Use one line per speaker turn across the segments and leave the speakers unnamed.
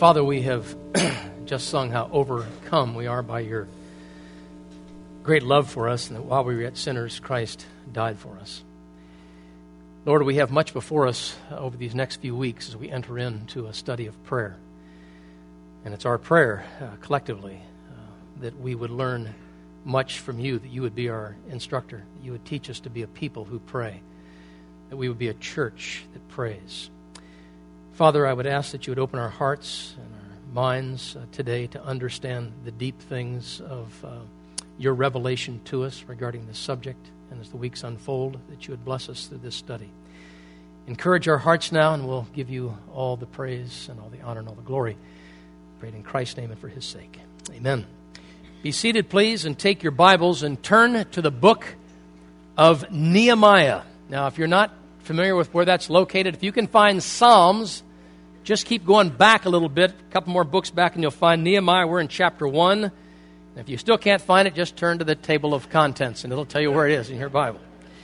Father, we have just sung how overcome we are by your great love for us, and that while we were yet sinners, Christ died for us. Lord, we have much before us over these next few weeks as we enter into a study of prayer. And it's our prayer collectively that we would learn much from you, that you would be our instructor, that you would teach us to be a people who pray, that we would be a church that prays. Father, I would ask that you would open our hearts and our minds today to understand the deep things of your revelation to us regarding this subject, and as the weeks unfold, that you would bless us through this study. Encourage our hearts now, and we'll give you all the praise and all the honor and all the glory. Pray it in Christ's name and for his sake. Amen. Be seated, please, and take your Bibles and turn to the book of Nehemiah. Now, if you're not familiar with where that's located, if you can find Psalms, just keep going back a little bit, a couple more books back, and you'll find Nehemiah. We're in chapter 1. And if you still can't find it, just turn to the table of contents, and it'll tell you where it is in your Bible.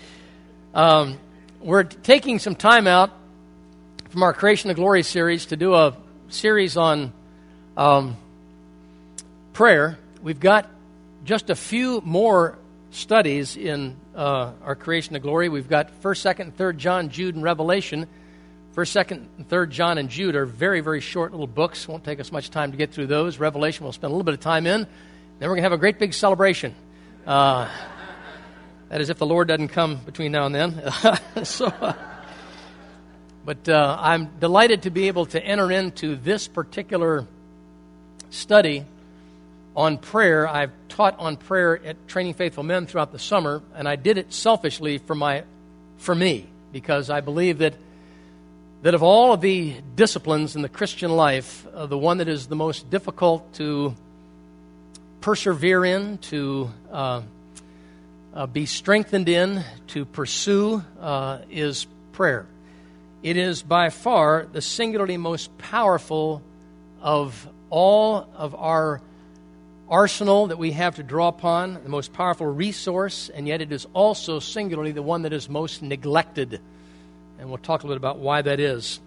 We're taking some time out from our Creation of Glory series to do a series on prayer. We've got just a few more studies in our Creation of Glory. We've got 1st, 2nd, and 3rd John, Jude, and Revelation. 1st, 2nd, and 3rd John and Jude are very, very short little books. Won't take us much time to get through those. Revelation we'll spend a little bit of time in. Then we're going to have a great big celebration. That is if the Lord doesn't come between now and then. But I'm delighted to be able to enter into this particular study on prayer. I've taught on prayer at Training Faithful Men throughout the summer, and I did it selfishly for me, because I believe that of all of the disciplines in the Christian life, the one that is the most difficult to persevere in, to be strengthened in, to pursue, is prayer. It is by far the singularly most powerful of all of our arsenal that we have to draw upon, the most powerful resource, and yet it is also singularly the one that is most neglected. And we'll talk a little bit about why that is.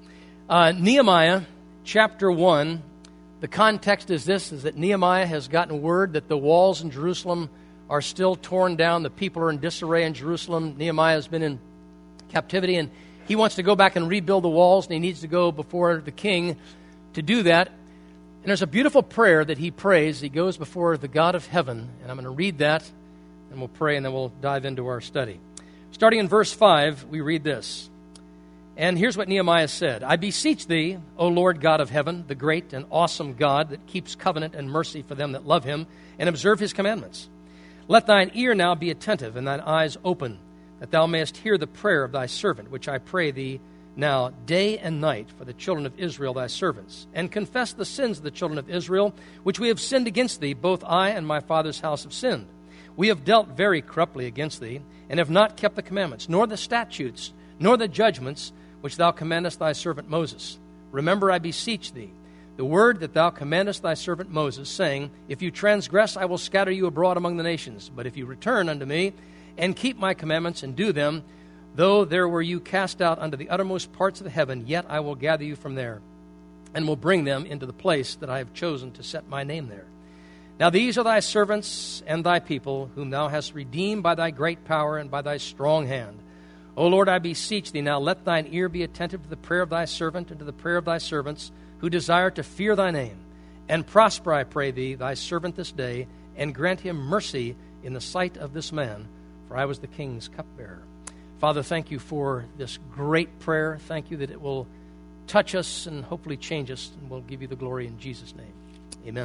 Nehemiah chapter 1, the context is this, is that Nehemiah has gotten word that the walls in Jerusalem are still torn down. The people are in disarray in Jerusalem. Nehemiah has been in captivity, and he wants to go back and rebuild the walls, and he needs to go before the king to do that. And there's a beautiful prayer that he prays. He goes before the God of heaven, and I'm going to read that, and we'll pray, and then we'll dive into our study. Starting in verse 5, we read this. And here's what Nehemiah said. I beseech thee, O Lord God of heaven, the great and awesome God that keeps covenant and mercy for them that love him and observe his commandments. Let thine ear now be attentive and thine eyes open, that thou mayest hear the prayer of thy servant, which I pray thee now day and night for the children of Israel thy servants, and confess the sins of the children of Israel, which we have sinned against thee. Both I and my father's house have sinned. We have dealt very corruptly against thee, and have not kept the commandments, nor the statutes, nor the judgments, which thou commandest thy servant Moses. Remember, I beseech thee, the word that thou commandest thy servant Moses, saying, If you transgress, I will scatter you abroad among the nations. But if you return unto me, and keep my commandments, and do them, though there were you cast out unto the uttermost parts of the heaven, yet I will gather you from there, and will bring them into the place that I have chosen to set my name there. Now these are thy servants and thy people, whom thou hast redeemed by thy great power and by thy strong hand. O Lord, I beseech thee now, let thine ear be attentive to the prayer of thy servant and to the prayer of thy servants, who desire to fear thy name. And prosper, I pray thee, thy servant this day, and grant him mercy in the sight of this man, for I was the king's cupbearer. Father, thank you for this great prayer. Thank you that it will touch us and hopefully change us, and we'll give you the glory in Jesus' name. Amen.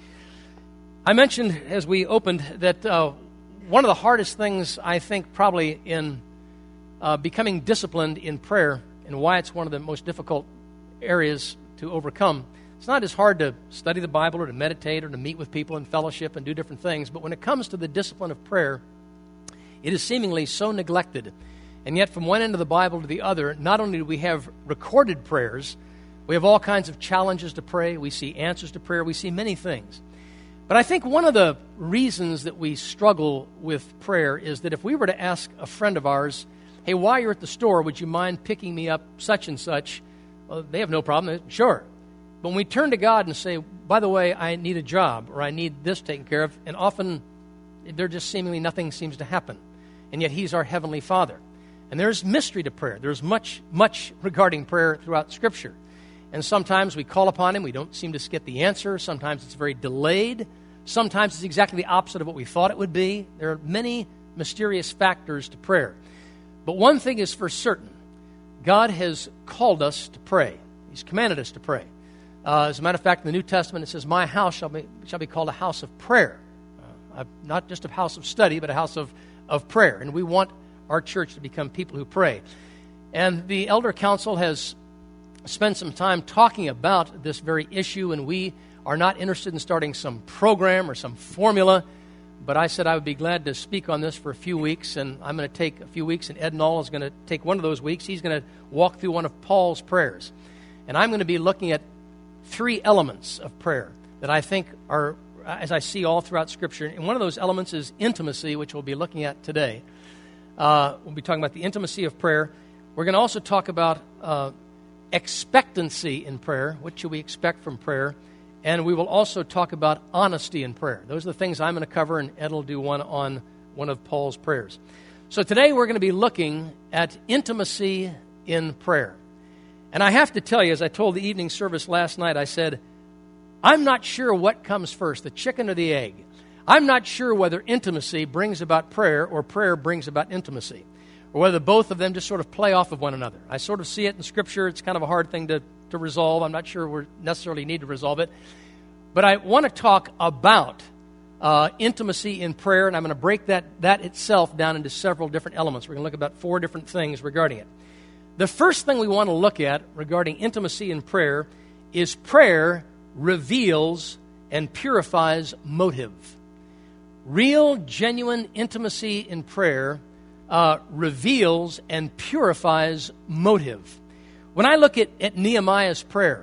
I mentioned as we opened that one of the hardest things, I think, probably in becoming disciplined in prayer, and why it's one of the most difficult areas to overcome. It's not as hard to study the Bible or to meditate or to meet with people in fellowship and do different things, but when it comes to the discipline of prayer, it is seemingly so neglected. And yet from one end of the Bible to the other, not only do we have recorded prayers, we have all kinds of challenges to pray, we see answers to prayer, we see many things. But I think one of the reasons that we struggle with prayer is that if we were to ask a friend of ours, hey, while you're at the store, would you mind picking me up such and such? Well, they have no problem. Sure. But But when we turn to God and say, by the way, I need a job, or I need this taken care of, and often there just seemingly nothing seems to happen. And yet He's our Heavenly Father. And there's mystery to prayer. There's much regarding prayer throughout Scripture. And sometimes we call upon Him, we don't seem to get the answer. Sometimes it's very delayed. Sometimes it's exactly the opposite of what we thought it would be. There are many mysterious factors to prayer. But one thing is for certain. God has called us to pray. He's commanded us to pray. As a matter of fact, in the New Testament, it says, my house shall be called a house of prayer. Not just a house of study, but a house of prayer. And we want our church to become people who pray. And the Elder Council has spent some time talking about this very issue, and we are not interested in starting some program or some formula, but I said I would be glad to speak on this for a few weeks, and I'm going to take a few weeks, and Ed Knoll is going to take one of those weeks. He's going to walk through one of Paul's prayers. And I'm going to be looking at 3 elements of prayer that I think are, as I see all throughout Scripture, and one of those elements is intimacy, which we'll be looking at today. We'll be talking about the intimacy of prayer. We're going to also talk about expectancy in prayer. What should we expect from prayer? And we will also talk about honesty in prayer. Those are the things I'm going to cover, and Ed will do one on one of Paul's prayers. So today we're going to be looking at intimacy in prayer. And I have to tell you, as I told the evening service last night, I said, I'm not sure what comes first, the chicken or the egg. I'm not sure whether intimacy brings about prayer or prayer brings about intimacy, or whether both of them just sort of play off of one another. I sort of see it in Scripture. It's kind of a hard thing to resolve. I'm not sure we necessarily need to resolve it. But I want to talk about intimacy in prayer, and I'm going to break that itself down into several different elements. We're going to look at about 4 different things regarding it. The first thing we want to look at regarding intimacy in prayer is prayer reveals and purifies motive. Real, genuine intimacy in prayer reveals and purifies motive. When I look at Nehemiah's prayer,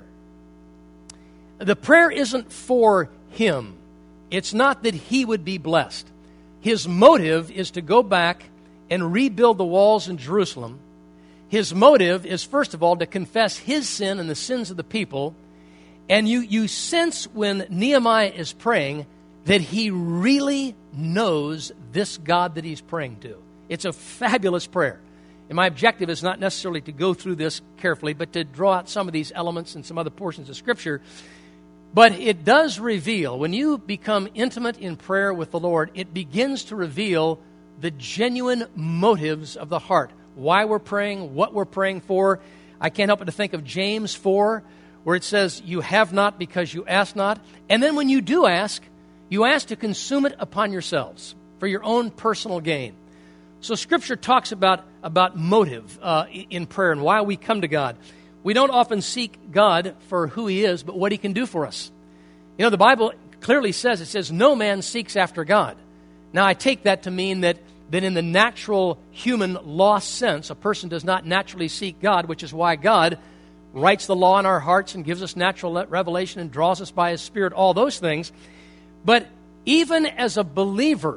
the prayer isn't for him. It's not that he would be blessed. His motive is to go back and rebuild the walls in Jerusalem. His motive is, first of all, to confess his sin and the sins of the people. And you sense when Nehemiah is praying that he really knows this God that he's praying to. It's a fabulous prayer. And my objective is not necessarily to go through this carefully, but to draw out some of these elements and some other portions of Scripture. But it does reveal, when you become intimate in prayer with the Lord, it begins to reveal the genuine motives of the heart. Why we're praying, what we're praying for. I can't help but to think of James 4, where it says, you have not because you ask not. And then when you do ask, you ask to consume it upon yourselves for your own personal gain. So Scripture talks about motive in prayer and why we come to God. We don't often seek God for who He is, but what He can do for us. You know, the Bible clearly says, no man seeks after God. Now, I take that to mean that in the natural human lost sense, a person does not naturally seek God, which is why God writes the law in our hearts and gives us natural revelation and draws us by His Spirit, all those things. But even as a believer,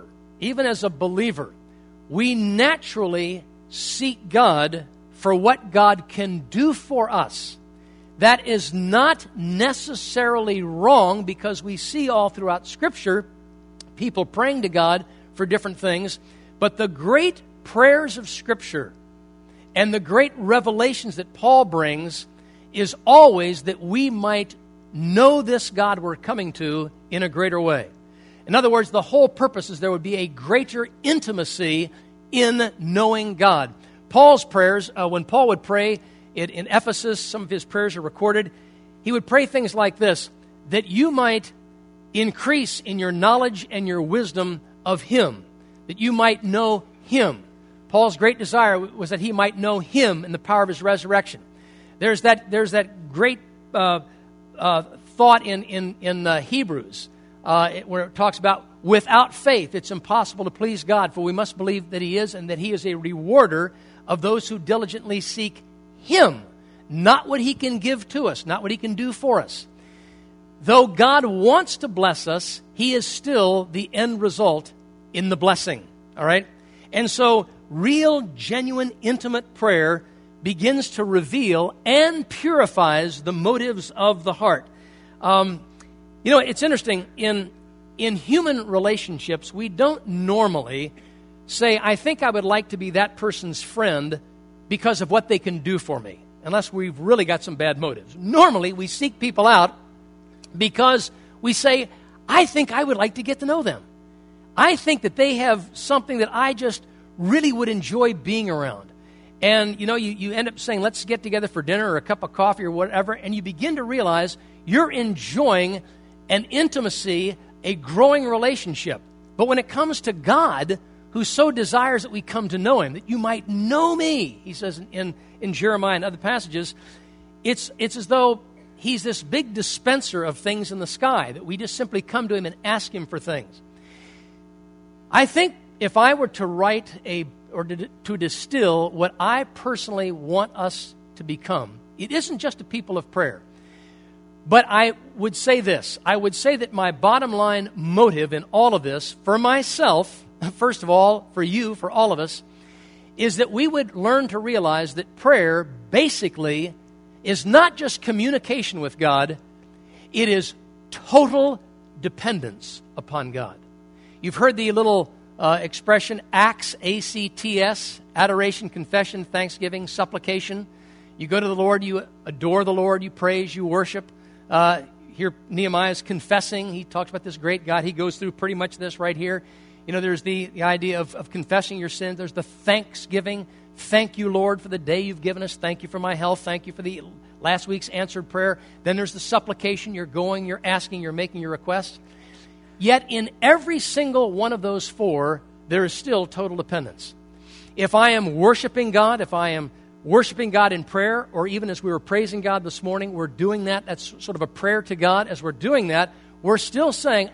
we naturally seek God for what God can do for us. That is not necessarily wrong, because we see all throughout Scripture people praying to God for different things. But the great prayers of Scripture and the great revelations that Paul brings is always that we might know this God we're coming to in a greater way. In other words, the whole purpose is there would be a greater intimacy in knowing God. Paul's prayers, when Paul would pray in Ephesus, some of his prayers are recorded, he would pray things like this, that you might increase in your knowledge and your wisdom of Him, that you might know Him. Paul's great desire was that he might know Him in the power of His resurrection. There's that great thought in Hebrews where it talks about, without faith it's impossible to please God, for we must believe that He is, and that He is a rewarder of those who diligently seek Him, not what He can give to us, not what He can do for us. Though God wants to bless us, He is still the end result in the blessing. All right? And so real, genuine, intimate prayer begins to reveal and purifies the motives of the heart. It's interesting. In human relationships, we don't normally say, I think I would like to be that person's friend because of what they can do for me, unless we've really got some bad motives. Normally, we seek people out because we say, I think I would like to get to know them. I think that they have something that I just really would enjoy being around. And, you end up saying, let's get together for dinner or a cup of coffee or whatever, and you begin to realize you're enjoying an intimacy, a growing relationship. But when it comes to God, who so desires that we come to know Him, that you might know me, He says in Jeremiah and other passages, it's as though He's this big dispenser of things in the sky, that we just simply come to Him and ask Him for things. I think if I were to write to distill what I personally want us to become, it isn't just a people of prayer. But I would say this. I would say that my bottom line motive in all of this, for myself, first of all, for you, for all of us, is that we would learn to realize that prayer basically is not just communication with God, it is total dependence upon God. You've heard the little expression, ACTS, A-C-T-S, adoration, confession, thanksgiving, supplication. You go to the Lord, you adore the Lord, you praise, you worship. Here Nehemiah's confessing. He talks about this great God. He goes through pretty much this right here. There's the idea of confessing your sins. There's the thanksgiving. Thank you, Lord, for the day you've given us. Thank you for my health. Thank you for the last week's answered prayer. Then there's the supplication. You're going, you're asking, you're making your requests. Yet in every single one of those four, there is still total dependence. If I am worshiping God, if I am worshiping God in prayer, or even as we were praising God this morning, we're doing that. That's sort of a prayer to God. As we're doing that, we're still saying,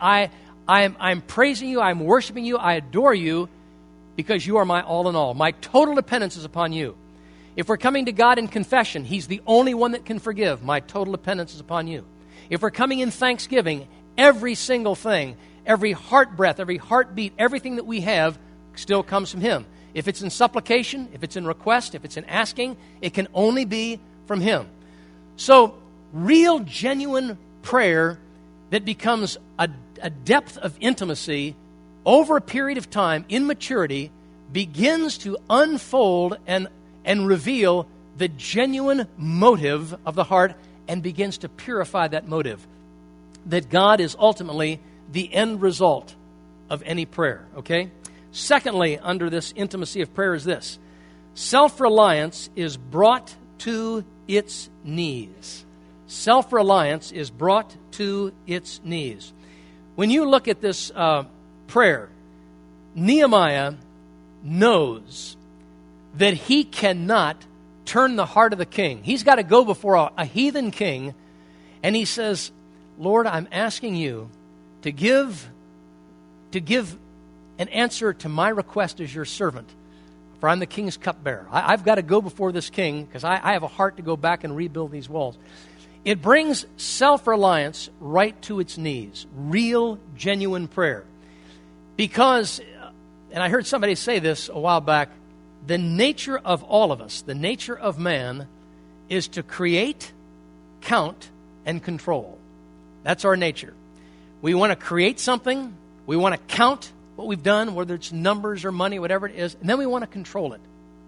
I'm praising you, I'm worshiping you, I adore you, because you are my all in all. My total dependence is upon you. If we're coming to God in confession, He's the only one that can forgive. My total dependence is upon you. If we're coming in thanksgiving, every single thing, every heart breath, every heartbeat, everything that we have still comes from Him. If it's in supplication, if it's in request, if it's in asking, it can only be from Him. So, real, genuine prayer that becomes a depth of intimacy over a period of time in maturity begins to unfold and reveal the genuine motive of the heart and begins to purify that motive. That God is ultimately the end result of any prayer, okay? Secondly, under this intimacy of prayer is this. Self-reliance is brought to its knees. Self-reliance is brought to its knees. When you look at this prayer, Nehemiah knows that he cannot turn the heart of the king. He's got to go before a heathen king, and he says, Lord, I'm asking you to give an answer to my request as your servant, for I'm the king's cupbearer. I've got to go before this king because I have a heart to go back and rebuild these walls. It brings self-reliance right to its knees, real, genuine prayer. Because, and I heard somebody say this a while back, the nature of all of us, the nature of man, is to create, count, and control. That's our nature. We want to create something, we want to count what we've done, whether it's numbers or money, whatever it is, and then we want to control it.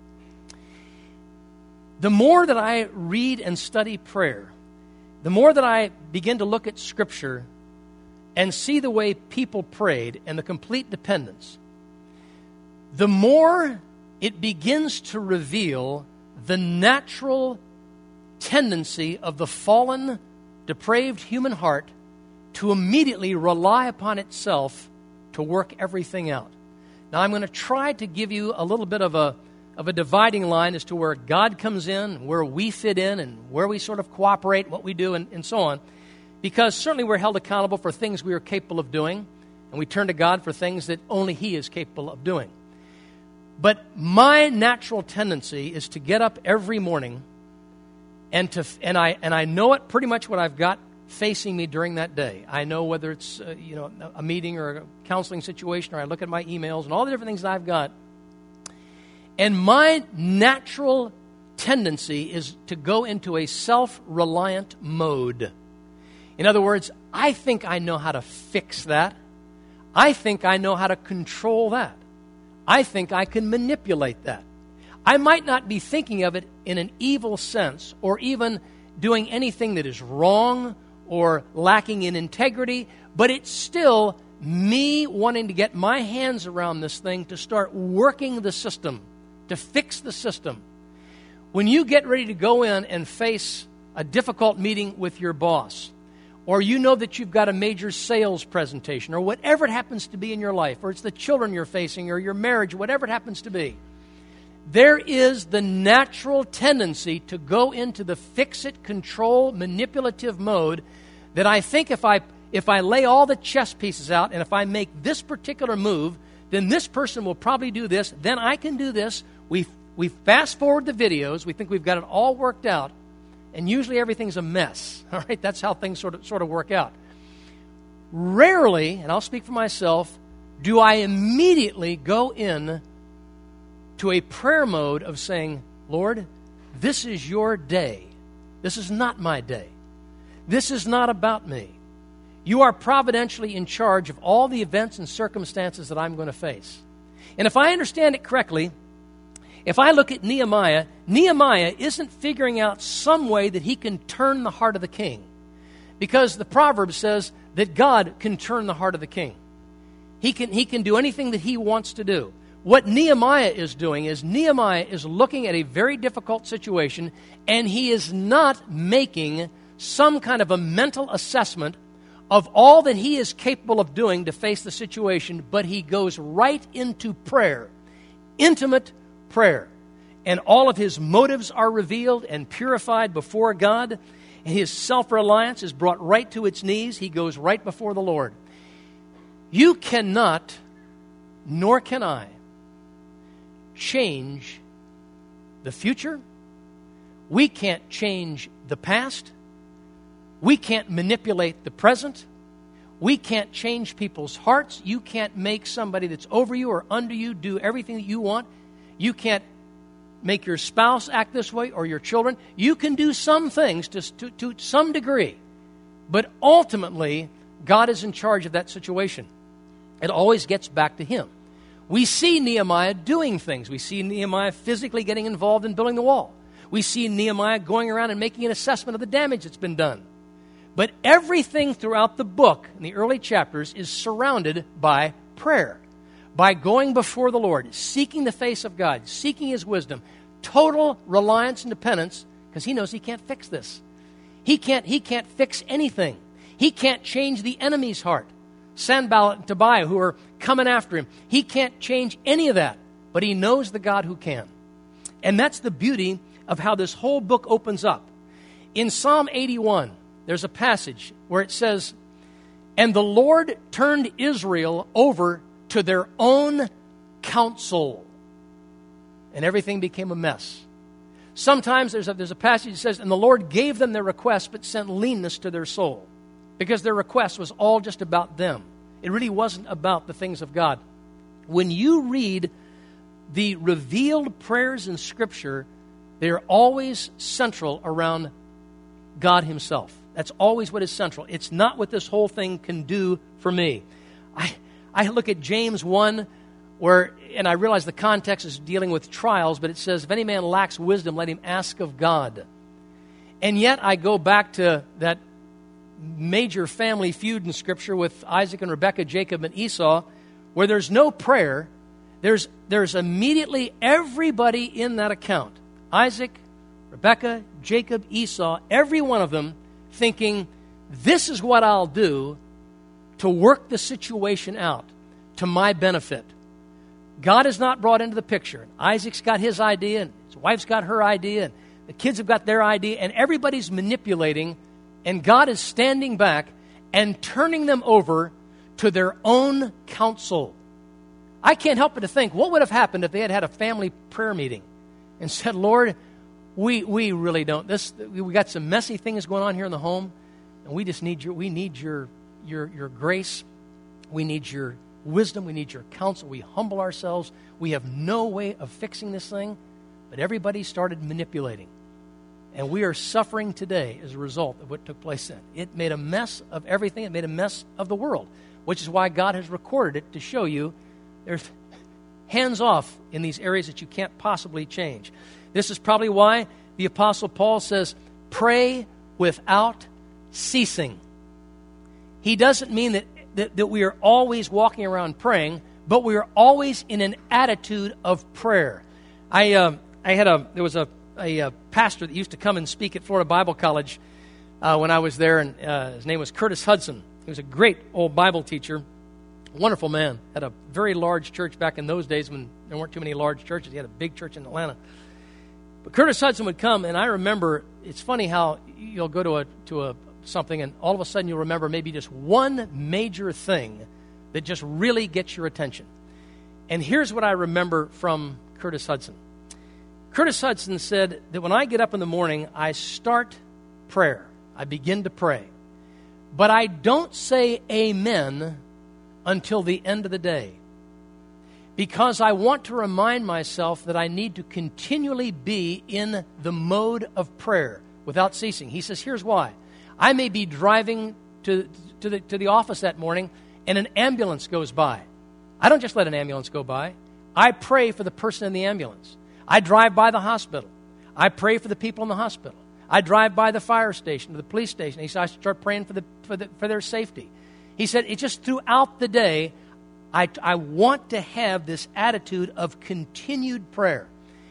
The more that I read and study prayer, the more that I begin to look at Scripture and see the way people prayed and the complete dependence, the more it begins to reveal the natural tendency of the fallen, depraved human heart to immediately rely upon itself to work everything out. Now, I'm going to try to give you a little bit of a dividing line as to where God comes in, where we fit in, and where we sort of cooperate, what we do, and so on. Because certainly we're held accountable for things we are capable of doing, and we turn to God for things that only He is capable of doing. But my natural tendency is to get up every morning and I know it pretty much what I've got facing me during that day. I know whether it's a meeting or a counseling situation, or I look at my emails and all the different things that I've got. And my natural tendency is to go into a self-reliant mode. In other words, I think I know how to fix that. I think I know how to control that. I think I can manipulate that. I might not be thinking of it in an evil sense or even doing anything that is wrong or lacking in integrity, but it's still me wanting to get my hands around this thing to start working the system, to fix the system. When you get ready to go in and face a difficult meeting with your boss, or you know that you've got a major sales presentation, or whatever it happens to be in your life, or it's the children you're facing, or your marriage, whatever it happens to be, there is the natural tendency to go into the fix-it, control, manipulative mode that I think if I lay all the chess pieces out and if I make this particular move, then this person will probably do this, then I can do this. We fast forward the videos, we think we've got it all worked out, and usually everything's a mess. All right, that's how things sort of work out. Rarely, and I'll speak for myself, do I immediately go in to a prayer mode of saying, Lord, this is your day. This is not my day. This is not about me. You are providentially in charge of all the events and circumstances that I'm going to face. And if I understand it correctly, if I look at Nehemiah, Nehemiah isn't figuring out some way that he can turn the heart of the king. Because the proverb says that God can turn the heart of the king. He can do anything that he wants to do. What Nehemiah is doing is Nehemiah is looking at a very difficult situation, and he is not making some kind of a mental assessment of all that he is capable of doing to face the situation, but he goes right into prayer, intimate prayer. And all of his motives are revealed and purified before God, and his self-reliance is brought right to its knees. He goes right before the Lord. You cannot, nor can I, change the future. We can't change the past. We can't manipulate the present. We can't change people's hearts. You can't make somebody that's over you or under you do everything that you want. You can't make your spouse act this way or your children. You can do some things to some degree, but ultimately, God is in charge of that situation. It always gets back to Him. We see Nehemiah doing things. We see Nehemiah physically getting involved in building the wall. We see Nehemiah going around and making an assessment of the damage that's been done. But everything throughout the book, in the early chapters, is surrounded by prayer, by going before the Lord, seeking the face of God, seeking His wisdom, total reliance and dependence, because he knows he can't fix this. He can't fix anything. He can't change the enemy's heart. Sanballat and Tobiah, who are coming after him, he can't change any of that, but he knows the God who can. And that's the beauty of how this whole book opens up. In Psalm 81, there's a passage where it says, "And the Lord turned Israel over to their own counsel, and everything became a mess." Sometimes there's a passage that says, "And the Lord gave them their request, but sent leanness to their soul," because their request was all just about them. It really wasn't about the things of God. When you read the revealed prayers in Scripture, they're always central around God Himself. That's always what is central. It's not what this whole thing can do for me. I look at James 1, and I realize the context is dealing with trials, but it says, "If any man lacks wisdom, let him ask of God." And yet I go back to that major family feud in Scripture with Isaac and Rebekah, Jacob and Esau, where there's no prayer. There's immediately everybody in that account, Isaac, Rebekah, Jacob, Esau, every one of them thinking, this is what I'll do to work the situation out to my benefit. God is not brought into the picture. Isaac's got his idea, and his wife's got her idea, and the kids have got their idea, and everybody's manipulating, and God is standing back and turning them over to their own counsel. I can't help but to think, what would have happened if they had had a family prayer meeting and said, "Lord, we really don't. We got some messy things going on here in the home, and we just need your grace. We need your wisdom. We need your counsel. We humble ourselves. We have no way of fixing this thing." But everybody started manipulating. And we are suffering today as a result of what took place then. It made a mess of everything. It made a mess of the world, which is why God has recorded it to show you there's hands off in these areas that you can't possibly change. This is probably why the Apostle Paul says, pray without ceasing. He doesn't mean that we are always walking around praying, but we are always in an attitude of prayer. There was a pastor that used to come and speak at Florida Bible College when I was there, and his name was Curtis Hudson. He was a great old Bible teacher, wonderful man. Had a very large church back in those days when there weren't too many large churches. He had a big church in Atlanta. But Curtis Hudson would come, and I remember, it's funny how you'll go to something, and all of a sudden you'll remember maybe just one major thing that just really gets your attention. And here's what I remember from Curtis Hudson. Curtis Hudson said that when I get up in the morning, I start prayer. I begin to pray. But I don't say amen until the end of the day, because I want to remind myself that I need to continually be in the mode of prayer without ceasing. He says, here's why. I may be driving to the office that morning, and an ambulance goes by. I don't just let an ambulance go by. I pray for the person in the ambulance. I drive by the hospital. I pray for the people in the hospital. I drive by the fire station or the police station. He said, I start praying for their safety. He said, it's just throughout the day, I want to have this attitude of continued prayer.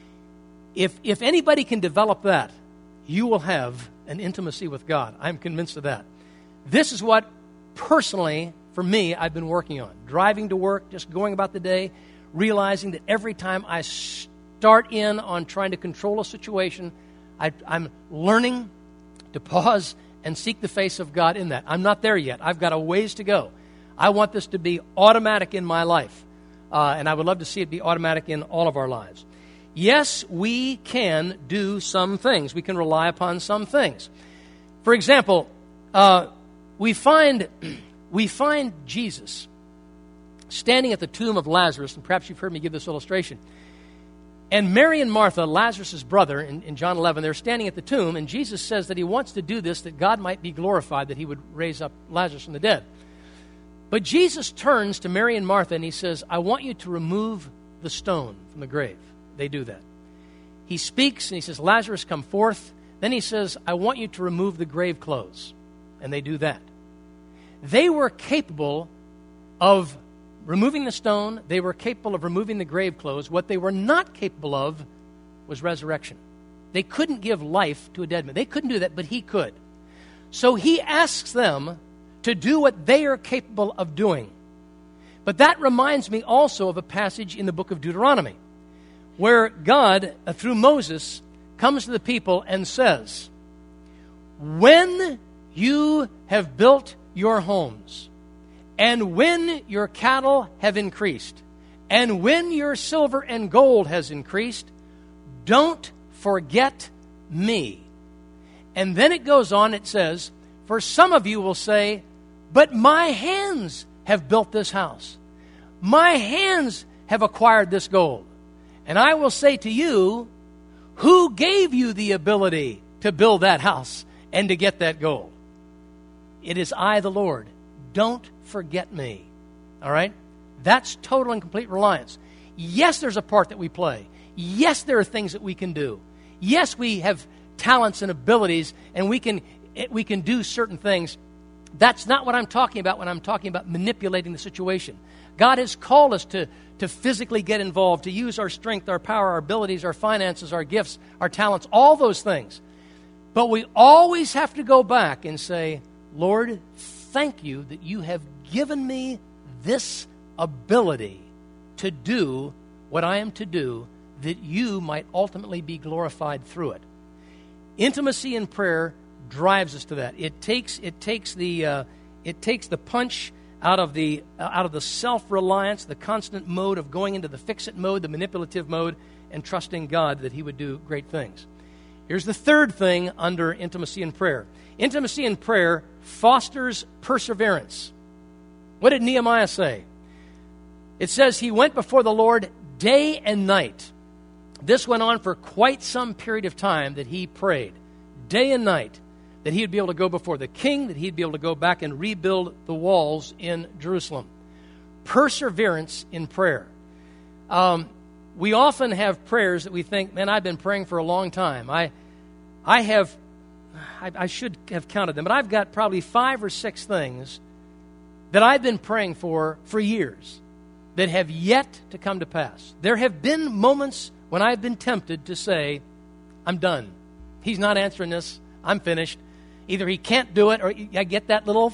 If anybody can develop that, you will have an intimacy with God. I'm convinced of that. This is what, personally, for me, I've been working on. Driving to work, just going about the day, realizing that every time I start in on trying to control a situation, I'm learning to pause and seek the face of God in that. I'm not there yet. I've got a ways to go. I want this to be automatic in my life, and I would love to see it be automatic in all of our lives. Yes, we can do some things. We can rely upon some things. For example, we find Jesus standing at the tomb of Lazarus, and perhaps you've heard me give this illustration. And Mary and Martha, Lazarus' brother, in John 11, they're standing at the tomb, and Jesus says that he wants to do this, that God might be glorified, that he would raise up Lazarus from the dead. But Jesus turns to Mary and Martha, and he says, I want you to remove the stone from the grave. They do that. He speaks, and he says, Lazarus, come forth. Then he says, I want you to remove the grave clothes. And they do that. They were capable of removing the stone. They were capable of removing the grave clothes. What they were not capable of was resurrection. They couldn't give life to a dead man. They couldn't do that, but he could. So he asks them to do what they are capable of doing. But that reminds me also of a passage in the book of Deuteronomy, where God, through Moses, comes to the people and says, when you have built your homes, and when your cattle have increased, and when your silver and gold has increased, don't forget me. And then it goes on, it says, for some of you will say, but my hands have built this house. My hands have acquired this gold. And I will say to you, who gave you the ability to build that house and to get that gold? It is I, the Lord. Don't forget me. All right? That's total and complete reliance. Yes, there's a part that we play. Yes, there are things that we can do. Yes, we have talents and abilities, and we can do certain things. That's not what I'm talking about when I'm talking about manipulating the situation. God has called us to physically get involved, to use our strength, our power, our abilities, our finances, our gifts, our talents, all those things. But we always have to go back and say, Lord, thank you that you have given me this ability to do what I am to do, that you might ultimately be glorified through it. Intimacy in prayer drives us to that. It takes the punch out of the self-reliance, the constant mode of going into the fix-it mode, the manipulative mode, and trusting God that he would do great things. Here's the third thing under intimacy in prayer. Intimacy in prayer fosters perseverance. What did Nehemiah say? It says he went before the Lord day and night. This went on for quite some period of time that he prayed. day and night, that he would be able to go before the king, that he'd be able to go back and rebuild the walls in Jerusalem. Perseverance in prayer. We often have prayers that we think, man, I've been praying for a long time. I should have counted them, but I've got probably 5 or 6 things that I've been praying for years that have yet to come to pass. There have been moments when I've been tempted to say, I'm done. He's not answering this. I'm finished. Either he can't do it, or I get that little,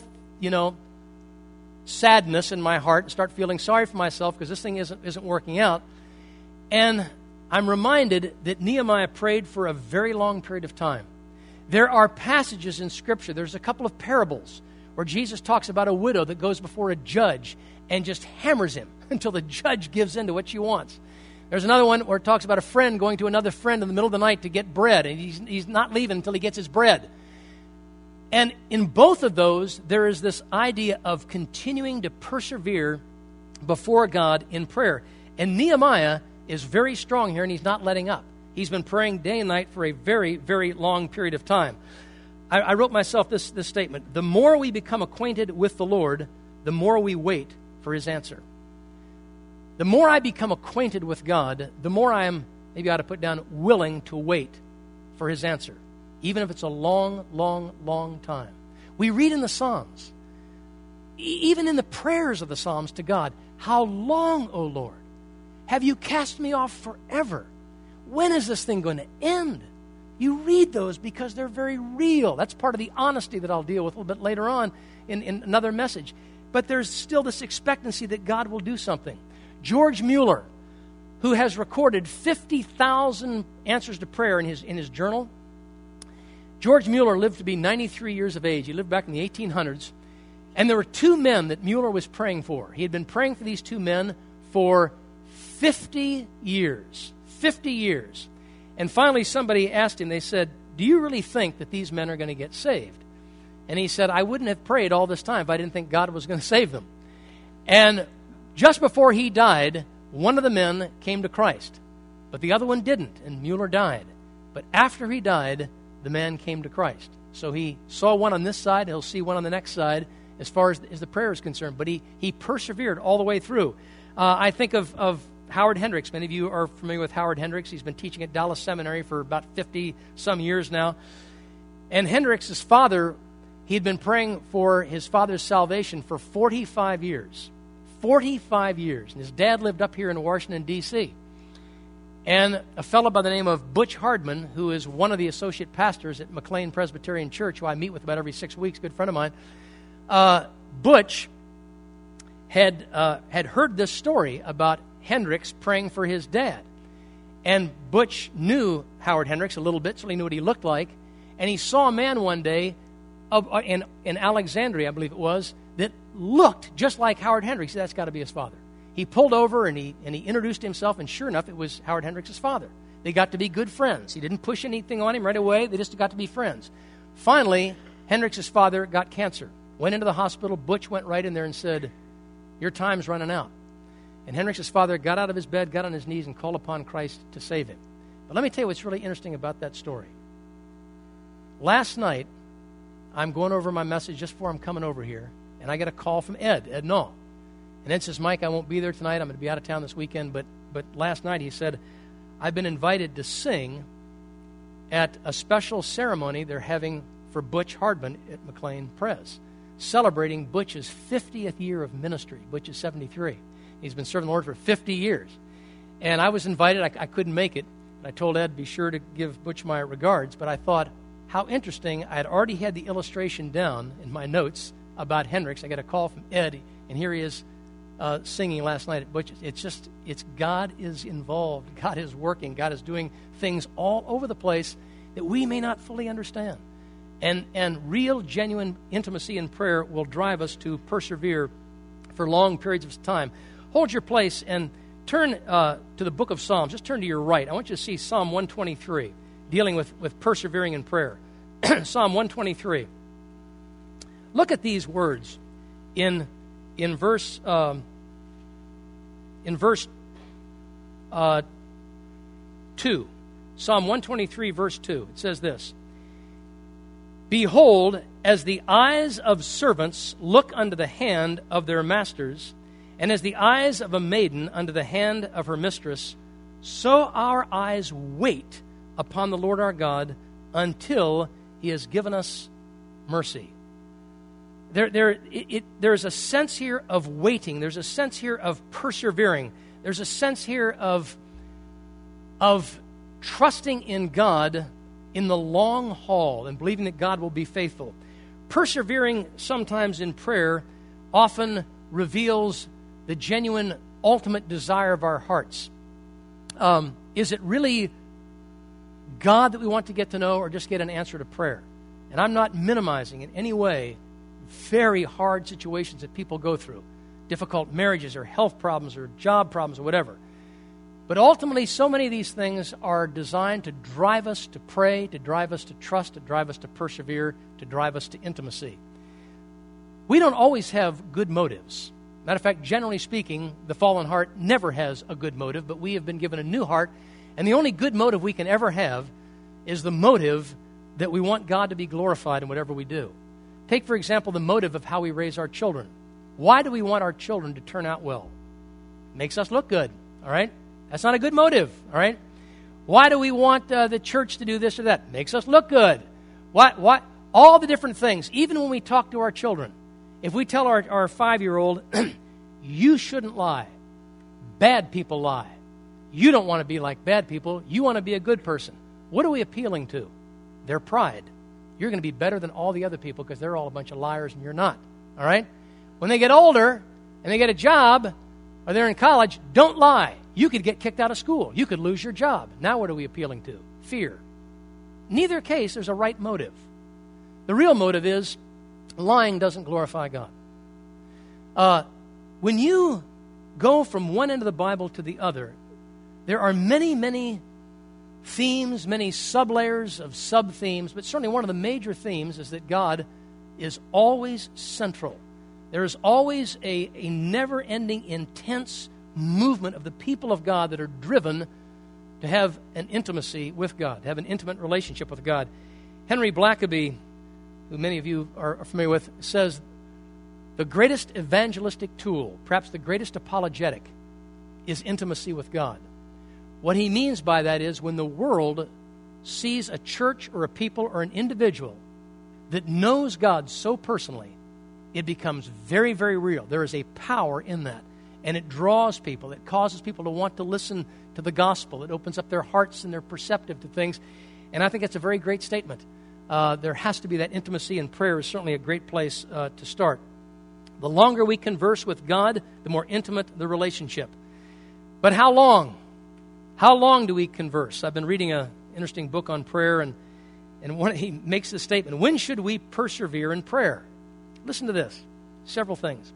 sadness in my heart and start feeling sorry for myself because this thing isn't working out. And I'm reminded that Nehemiah prayed for a very long period of time. There are passages in Scripture, there's a couple of parables where Jesus talks about a widow that goes before a judge and just hammers him until the judge gives in to what she wants. There's another one where it talks about a friend going to another friend in the middle of the night to get bread, and he's not leaving until he gets his bread. And in both of those, there is this idea of continuing to persevere before God in prayer. And Nehemiah is very strong here, and he's not letting up. He's been praying day and night for a very, very long period of time. I wrote myself this statement: the more we become acquainted with the Lord, the more we wait for his answer. The more I become acquainted with God, the more I am, maybe I ought to put down, willing to wait for his answer, even if it's a long, long, long time. We read in the Psalms, even in the prayers of the Psalms to God, how long, O Lord, have you cast me off forever? When is this thing going to end? You read those because they're very real. That's part of the honesty that I'll deal with a little bit later on in another message. But there's still this expectancy that God will do something. George Mueller, who has recorded 50,000 answers to prayer in his journal. George Mueller lived to be 93 years of age. He lived back in the 1800s. And there were 2 men that Mueller was praying for. He had been praying for these 2 men for 50 years. 50 years. And finally somebody asked him, they said, do you really think that these men are going to get saved? And he said, I wouldn't have prayed all this time if I didn't think God was going to save them. And just before he died, one of the men came to Christ, but the other one didn't, and Mueller died. But after he died, the man came to Christ. So he saw one on this side, he'll see one on the next side as far as the prayer is concerned. But he persevered all the way through. I think of Howard Hendricks. Many of you are familiar with Howard Hendricks. He's been teaching at Dallas Seminary for about 50-some years now. And Hendricks' father, he had been praying for his father's salvation for 45 years. 45 years. And his dad lived up here in Washington, D.C. And a fellow by the name of Butch Hardman, who is one of the associate pastors at McLean Presbyterian Church, who I meet with about every 6 weeks, good friend of mine, Butch had heard this story about Hendricks praying for his dad. And Butch knew Howard Hendricks a little bit, so he knew what he looked like. And he saw a man one day in Alexandria, I believe it was, that looked just like Howard Hendricks. He said, that's got to be his father. He pulled over and he introduced himself, and sure enough, it was Howard Hendricks' father. They got to be good friends. He didn't push anything on him right away. They just got to be friends. Finally, Hendricks' father got cancer. Went into the hospital. Butch went right in there and said, your time's running out. And Hendricks' father got out of his bed, got on his knees, and called upon Christ to save him. But let me tell you what's really interesting about that story. Last night, I'm going over my message just before I'm coming over here, and I get a call from Ed Null. And Ed says, Mike, I won't be there tonight. I'm going to be out of town this weekend. But last night he said, I've been invited to sing at a special ceremony they're having for Butch Hardman at McLean Pres, celebrating Butch's 50th year of ministry. Butch is 73. He's been serving the Lord for 50 years. And I was invited. I couldn't make it. I told Ed, be sure to give Butch my regards. But I thought, how interesting. I had already had the illustration down in my notes about Hendricks. I got a call from Ed, and here he is singing last night at Butch's. It's God is involved. God is working. God is doing things all over the place that we may not fully understand. And real, genuine intimacy in prayer will drive us to persevere for long periods of time. Hold your place and turn to the book of Psalms. Just turn to your right. I want you to see Psalm 123, dealing with persevering in prayer. Psalm 123. Look at these words in verse 2. Psalm 123, verse 2. It says this: Behold, as the eyes of servants look unto the hand of their masters, and as the eyes of a maiden unto the hand of her mistress, so our eyes wait upon the Lord our God until He has given us mercy. There's a sense here of waiting. There's a sense here of persevering. There's a sense here of trusting in God in the long haul and believing that God will be faithful. Persevering sometimes in prayer often reveals the genuine, ultimate desire of our hearts. Is it really God that we want to get to know, or just get an answer to prayer? And I'm not minimizing in any way very hard situations that people go through, difficult marriages or health problems or job problems or whatever. But ultimately, so many of these things are designed to drive us to pray, to drive us to trust, to drive us to persevere, to drive us to intimacy. We don't always have good motives. Matter of fact, generally speaking, the fallen heart never has a good motive, but we have been given a new heart, and the only good motive we can ever have is the motive that we want God to be glorified in whatever we do. Take, for example, the motive of how we raise our children. Why do we want our children to turn out well? Makes us look good, all right? That's not a good motive, all right? Why do we want the church to do this or that? Makes us look good. What? All the different things. Even when we talk to our children, if we tell our 5-year-old, you shouldn't lie. Bad people lie. You don't want to be like bad people. You want to be a good person. What are we appealing to? Their pride. You're going to be better than all the other people because they're all a bunch of liars and you're not. All right? When they get older and they get a job or they're in college, don't lie. You could get kicked out of school. You could lose your job. Now what are we appealing to? Fear. Neither case, there's a right motive. The real motive is lying doesn't glorify God. When you go from one end of the Bible to the other, there are many, many themes, many sub-layers of sub-themes, but certainly one of the major themes is that God is always central. There is always a never-ending, intense movement of the people of God that are driven to have an intimacy with God, to have an intimate relationship with God. Henry Blackaby, who many of you are familiar with, says the greatest evangelistic tool, perhaps the greatest apologetic, is intimacy with God. What he means by that is when the world sees a church or a people or an individual that knows God so personally, it becomes very, very real. There is a power in that. And it draws people. It causes people to want to listen to the gospel. It opens up their hearts and they're perceptive to things. And I think that's a very great statement. There has to be that intimacy, and prayer is certainly a great place to start. The longer we converse with God, the more intimate the relationship. But how long? How long do we converse? I've been reading an interesting book on prayer, and he makes this statement. When should we persevere in prayer? Listen to this. Several things.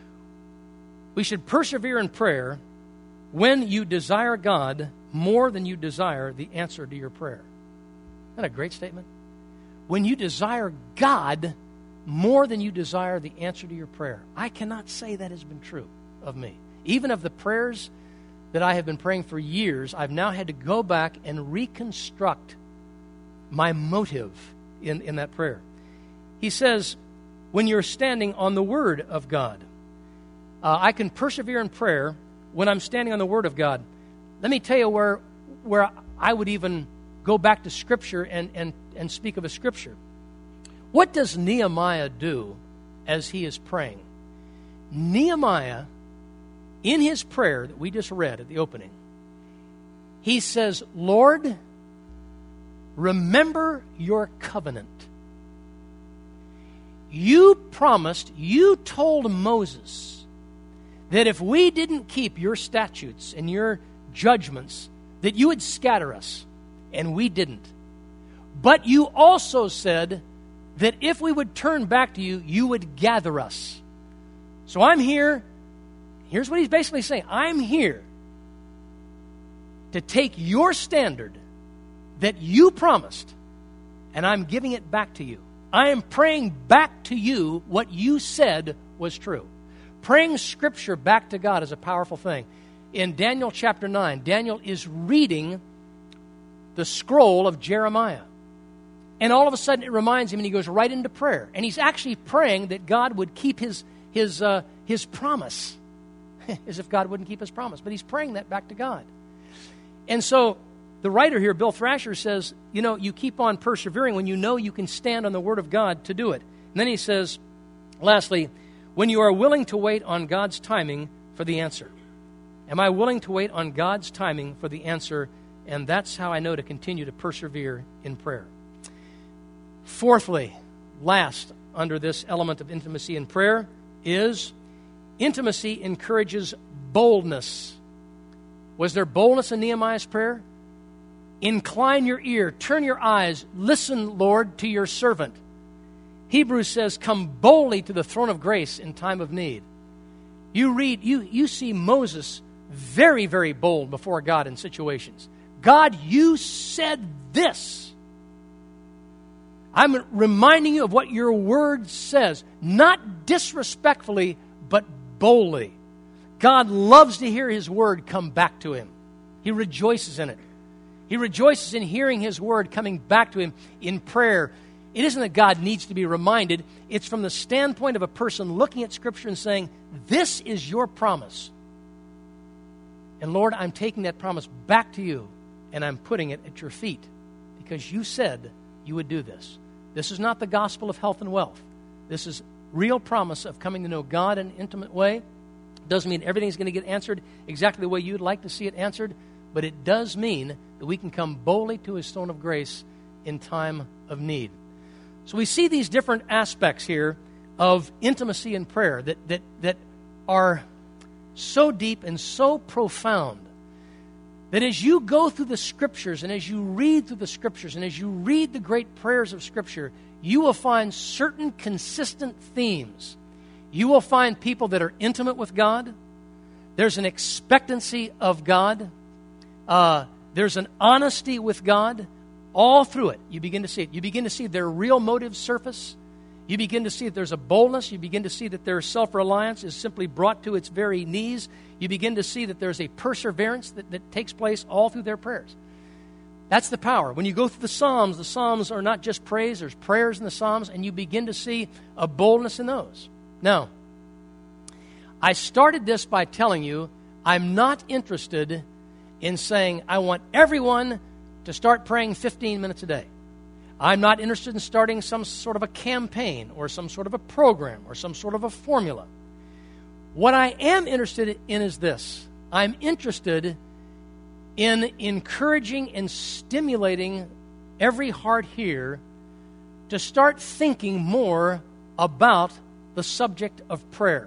We should persevere in prayer when you desire God more than you desire the answer to your prayer. Isn't that a great statement? When you desire God more than you desire the answer to your prayer. I cannot say that has been true of me. Even of the prayers that I have been praying for years, I've now had to go back and reconstruct my motive in that prayer. He says, when you're standing on the Word of God, I can persevere in prayer when I'm standing on the Word of God. Let me tell you where I would even go back to Scripture and speak of a Scripture. What does Nehemiah do as he is praying? Nehemiah, in his prayer that we just read at the opening, he says, Lord, remember your covenant. You promised, you told Moses that if we didn't keep your statutes and your judgments, that you would scatter us, and we didn't. But you also said that if we would turn back to you, you would gather us. So I'm here. Here's what he's basically saying. I'm here to take your standard that you promised, and I'm giving it back to you. I am praying back to you what you said was true. Praying Scripture back to God is a powerful thing. In Daniel chapter 9, Daniel is reading the scroll of Jeremiah. And all of a sudden it reminds him, and he goes right into prayer. And he's actually praying that God would keep his promise, as if God wouldn't keep his promise. But he's praying that back to God. And so the writer here, Bill Thrasher, says, you keep on persevering when you know you can stand on the Word of God to do it. And then he says, lastly, when you are willing to wait on God's timing for the answer. Am I willing to wait on God's timing for the answer? And that's how I know to continue to persevere in prayer. Fourthly, last under this element of intimacy in prayer is intimacy encourages boldness. Was there boldness in Nehemiah's prayer? Incline your ear, turn your eyes, listen, Lord, to your servant. Hebrews says, come boldly to the throne of grace in time of need. You see Moses very, very bold before God in situations. God, you said this. I'm reminding you of what your word says, not disrespectfully, but boldly. God loves to hear his word come back to him. He rejoices in it. He rejoices in hearing his word coming back to him in prayer. It isn't that God needs to be reminded. It's from the standpoint of a person looking at Scripture and saying, this is your promise. And Lord, I'm taking that promise back to you, and I'm putting it at your feet because you said you would do this. This is not the gospel of health and wealth. This is real promise of coming to know God in an intimate way. Doesn't mean everything's going to get answered exactly the way you'd like to see it answered, but it does mean that we can come boldly to his throne of grace in time of need. So we see these different aspects here of intimacy in prayer that are so deep and so profound that as you go through the Scriptures and as you read through the Scriptures and as you read the great prayers of Scripture, you will find certain consistent themes. You will find people that are intimate with God. There's an expectancy of God. There's an honesty with God. All through it, you begin to see it. You begin to see their real motives surface. You begin to see that there's a boldness. You begin to see that their self-reliance is simply brought to its very knees. You begin to see that there's a perseverance that takes place all through their prayers. That's the power. When you go through the Psalms are not just praise. There's prayers in the Psalms, and you begin to see a boldness in those. Now, I started this by telling you I'm not interested in saying I want everyone to start praying 15 minutes a day. I'm not interested in starting some sort of a campaign or some sort of a program or some sort of a formula. What I am interested in is this. I'm interested in encouraging and stimulating every heart here to start thinking more about the subject of prayer.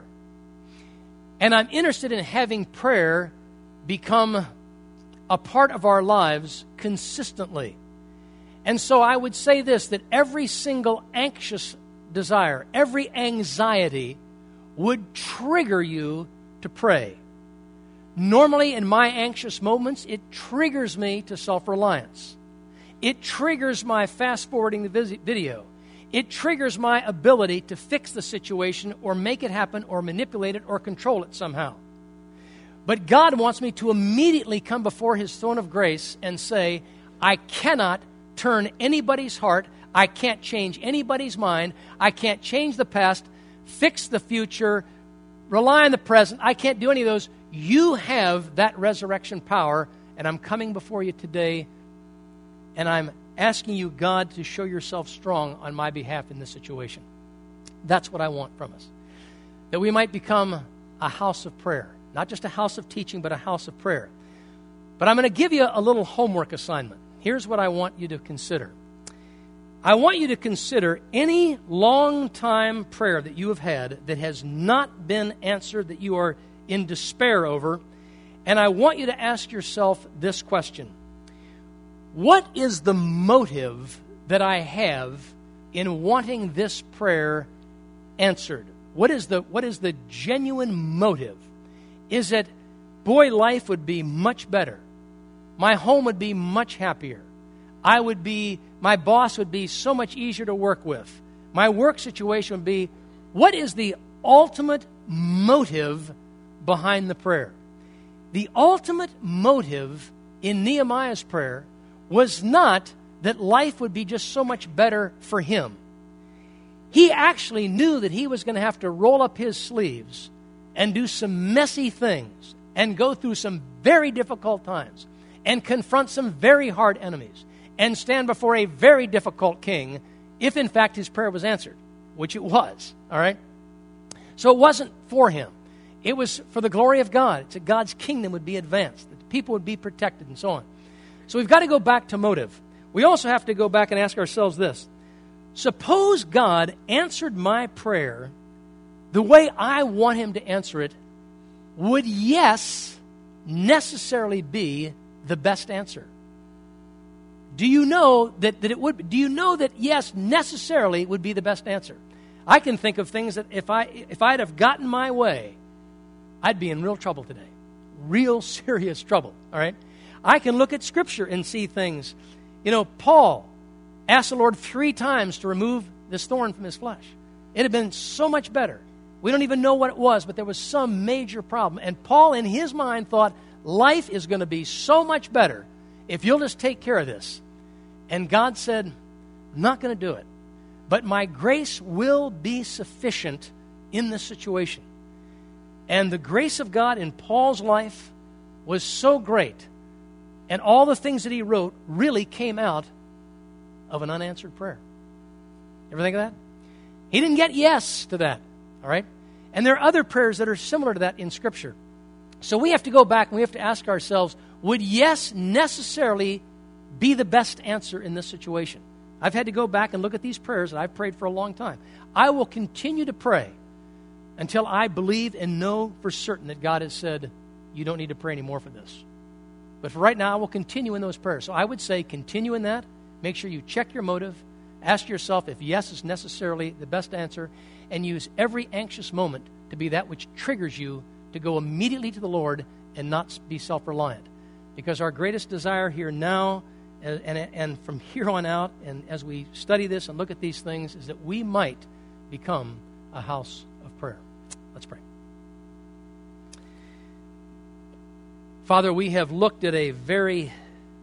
And I'm interested in having prayer become a part of our lives consistently. And so I would say this, that every single anxious desire, every anxiety would trigger you to pray. Normally in my anxious moments, it triggers me to self-reliance. It triggers my fast-forwarding the video. It triggers my ability to fix the situation or make it happen or manipulate it or control it somehow. But God wants me to immediately come before his throne of grace and say, I cannot turn anybody's heart. I can't change anybody's mind. I can't change the past, fix the future, rely on the present. I can't do any of those. You have that resurrection power, and I'm coming before you today, and I'm asking you, God, to show yourself strong on my behalf in this situation. That's what I want from us. That we might become a house of prayer. Not just a house of teaching, but a house of prayer. But I'm going to give you a little homework assignment. Here's what I want you to consider. I want you to consider any long-time prayer that you have had that has not been answered, that you are in despair over. And I want you to ask yourself this question. What is the motive that I have in wanting this prayer answered? What is the genuine motive? Is it, boy, life would be much better. My home would be much happier. My boss would be so much easier to work with. My work situation would be, what is the ultimate motive behind the prayer? The ultimate motive in Nehemiah's prayer was not that life would be just so much better for him. He actually knew that he was going to have to roll up his sleeves and do some messy things and go through some very difficult times and confront some very hard enemies and stand before a very difficult king if, in fact, his prayer was answered, which it was, all right? So it wasn't for him. It was for the glory of God. It's that God's kingdom would be advanced, that the people would be protected, and so on. So we've got to go back to motive. We also have to go back and ask ourselves this. Suppose God answered my prayer the way I want him to answer it, would yes necessarily be the best answer? Do you know that it would? Do you know that yes necessarily would be the best answer? I can think of things that if I'd have gotten my way, I'd be in real trouble today. Real serious trouble, all right? I can look at Scripture and see things. You know, Paul asked the Lord 3 times to remove this thorn from his flesh. It had been so much better. We don't even know what it was, but there was some major problem. And Paul, in his mind, thought, life is going to be so much better if you'll just take care of this. And God said, I'm not going to do it. But my grace will be sufficient in this situation. And the grace of God in Paul's life was so great. And all the things that he wrote really came out of an unanswered prayer. Ever think of that? He didn't get yes to that. All right? And there are other prayers that are similar to that in Scripture. So we have to go back and we have to ask ourselves, would yes necessarily be the best answer in this situation? I've had to go back and look at these prayers that I've prayed for a long time. I will continue to pray until I believe and know for certain that God has said, you don't need to pray anymore for this. But for right now, I will continue in those prayers. So I would say continue in that. Make sure you check your motive. Ask yourself if yes is necessarily the best answer. And use every anxious moment to be that which triggers you to go immediately to the Lord and not be self-reliant. Because our greatest desire here now and from here on out, and as we study this and look at these things, is that we might become a house of prayer. Let's pray. Father, we have looked at a very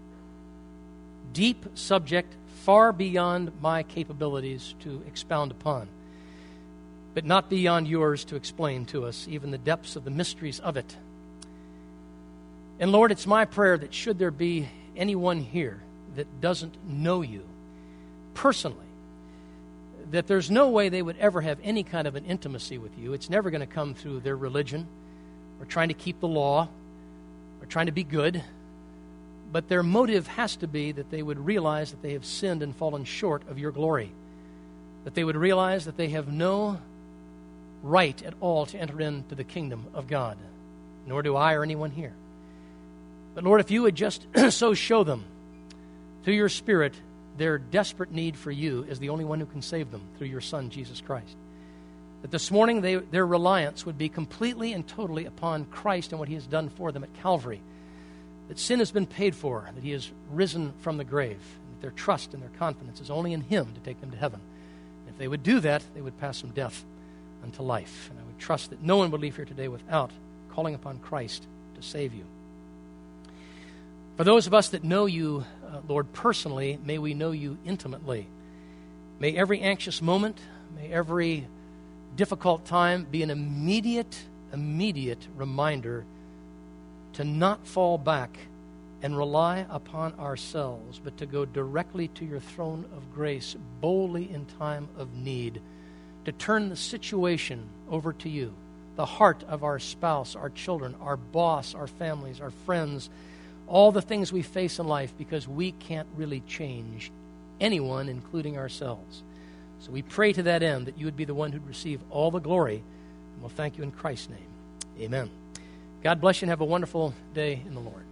deep subject, far beyond my capabilities to expound upon, but not beyond yours to explain to us, even the depths of the mysteries of it. And Lord, it's my prayer that should there be anyone here that doesn't know you personally, that there's no way they would ever have any kind of an intimacy with you. It's never going to come through their religion or trying to keep the law or trying to be good. But their motive has to be that they would realize that they have sinned and fallen short of your glory. That they would realize that they have no right at all to enter into the kingdom of God. Nor do I or anyone here. But Lord, if you would just so show them through your Spirit their desperate need for you as the only one who can save them through your Son, Jesus Christ. That this morning their reliance would be completely and totally upon Christ and what he has done for them at Calvary. That sin has been paid for, that he has risen from the grave, and that their trust and their confidence is only in him to take them to heaven. And if they would do that, they would pass from death unto life. And I would trust that no one would leave here today without calling upon Christ to save you. For those of us that know you, Lord, personally, may we know you intimately. May every anxious moment, may every difficult time be an immediate reminder to not fall back and rely upon ourselves, but to go directly to your throne of grace boldly in time of need, to turn the situation over to you, the heart of our spouse, our children, our boss, our families, our friends, all the things we face in life, because we can't really change anyone, including ourselves. So we pray to that end that you would be the one who'd receive all the glory, and we'll thank you in Christ's name. Amen. God bless you and have a wonderful day in the Lord.